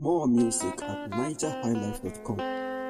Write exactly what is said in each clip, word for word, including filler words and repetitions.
More music at niger high life dot com.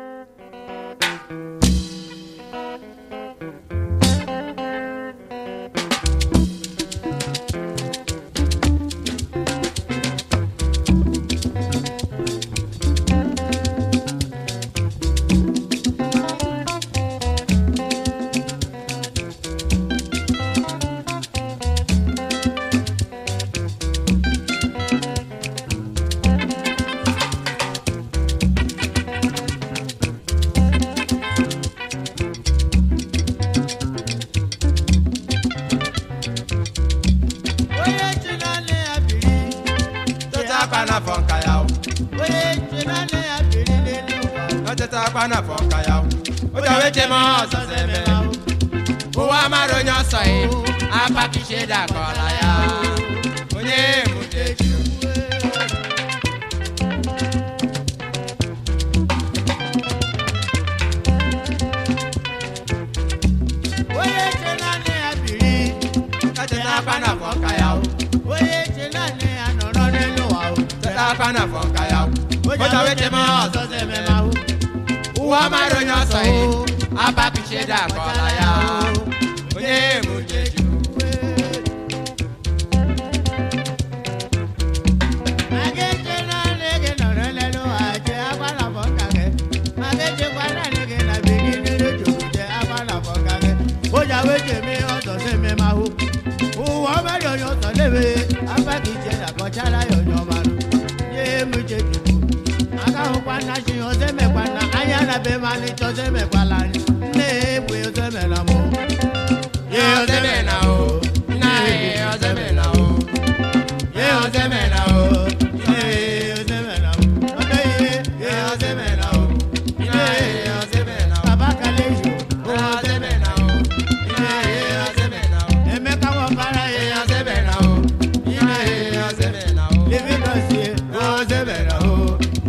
Pana fonka yao, we chinane abiri lelu. Oteta pana fonka yao, oja we chema so se me ma. Uwa maro nyo so e, apa kishe da kola ya. Onye muteju. We chinane abiri, oteta pana fonka yao. We chinane Pana fonka yao, oja we chema so se me ma. Uwa maro nyo so e, apa kishe da kola ya. Onye muteju. Magete na lege no lelo aje apana fonka ke. Magete kwana lege na bigi ni lojo je apana fonka ke. Oja we cheme o so se me ma hu. Uwa maro nyo so lebe, apa kishe da kola yo nyo ma. Kwana shi ose me kwana anya na be mani chose me kwala ne bu ose me na mo ye ose me na o na ye ose me na o ye ose me na o ye ose me na o ode ye ye ose me na o ye ose me na o baba kale yo ose me na o ye ose me na o eme ka wo para ye ose me na o ye ose me na o levi no si ose me na o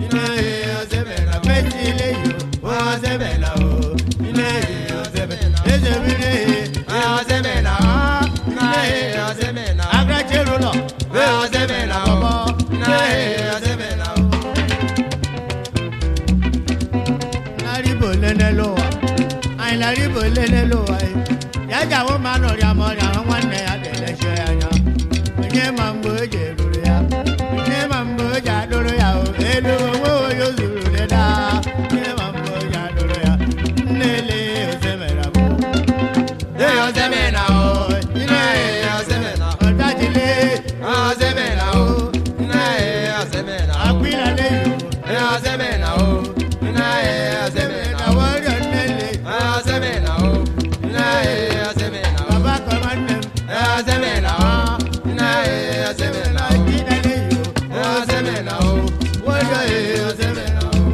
Laribo lele lo ai ya jawo mano ri amo ri awon wanne ya dele se anya onye mambo je duru ya onye mambo ja duru ya o elu owo yo zuru le da onye mambo ja duru ya lele o se mera bo de o se mena o ina e o se mena o dajile o se mena o ina e o se mena akwila le yo e o se mena o ina e o se mena o Semena o, na e semena o. Baba komandem, e semena o, na e semena o. Kidale yo, e semena o, woyo e semena o.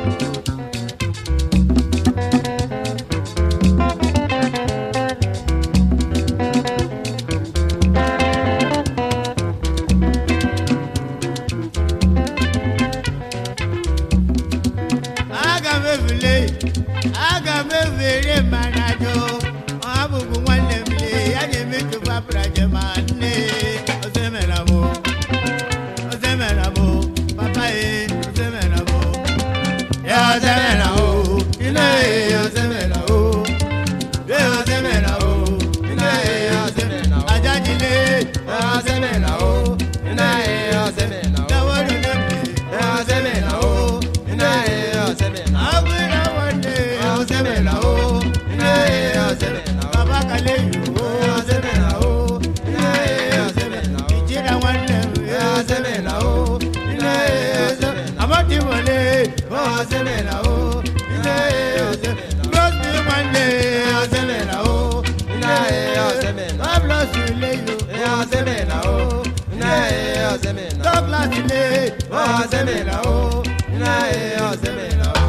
Aga me vile, aga me vile manajo. Abugu wale vile, yani mitu papra jemane. Osemena mo, osemena mo, papa e, osemena mo. Ya osemena o, ina e osemena o. Ya osemena o, ina e osemena o. Ajajile, osemena o, ina e osemena o. Dawari nembe, osemena o, ina e osemena o. Abura wande, osemena o, ina e osemena o. Baba kale yo, osemena o, ina e osemena o. Ijira wande, osemena o, ina e osemena o. Amati wale, osemena o, ina e osemena o. Blosmi wande, osemena o, ina e osemena o. Blosmi leyo, osemena o, ina e osemena o. Douglas le, osemena o, ina e osemena o.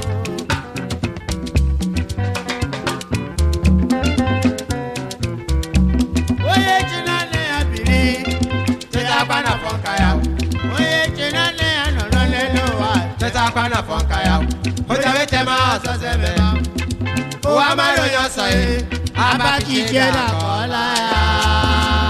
Pana fonka yao, oye chinane anono lelo wa. Teta pana fonka yao, oja we chema so se me ma. Uwa maro yo so e, abaki jena kola ya.